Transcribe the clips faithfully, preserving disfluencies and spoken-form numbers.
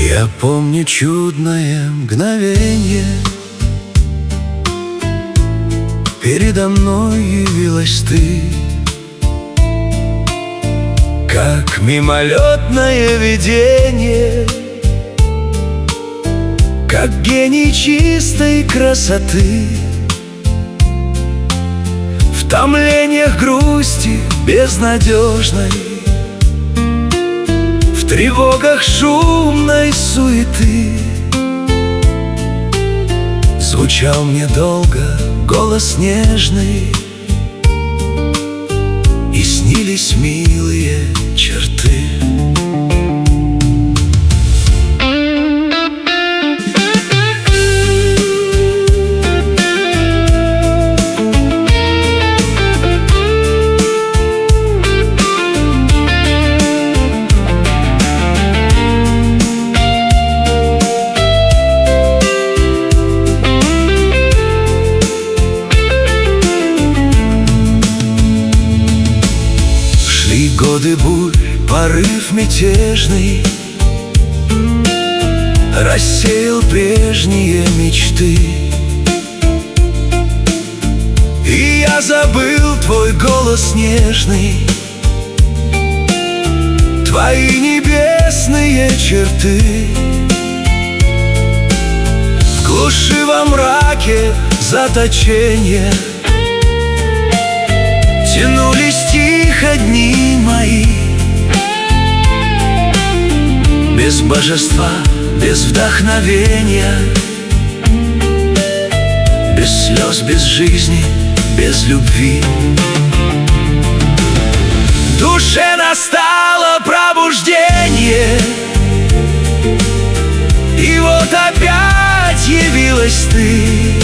Я помню чудное мгновенье, передо мной явилась ты, как мимолетное видение, как гений чистой красоты. В томлениях грусти безнадежной, в тревогах шумной суеты звучал мне долго голос нежный, и снились милые черты. Годы бурь, порыв мятежный рассеял прежние мечты, и я забыл твой голос нежный, твои небесные черты. В глуши во мраке заточения тянулись тихо дни мои, без божества, без вдохновения, без слез, без жизни, без любви. В душе настало пробуждение, и вот опять явилась ты,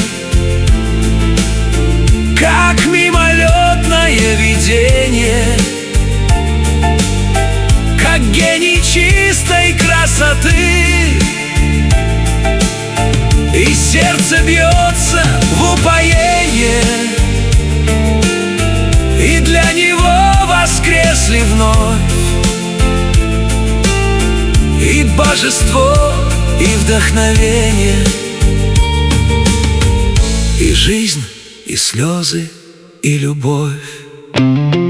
как мимолетное видение, как гений чистой красоты. И сердце бьется в упоение, и для него воскресли вновь и божество, и вдохновение, и жизнь, и слезы, и любовь.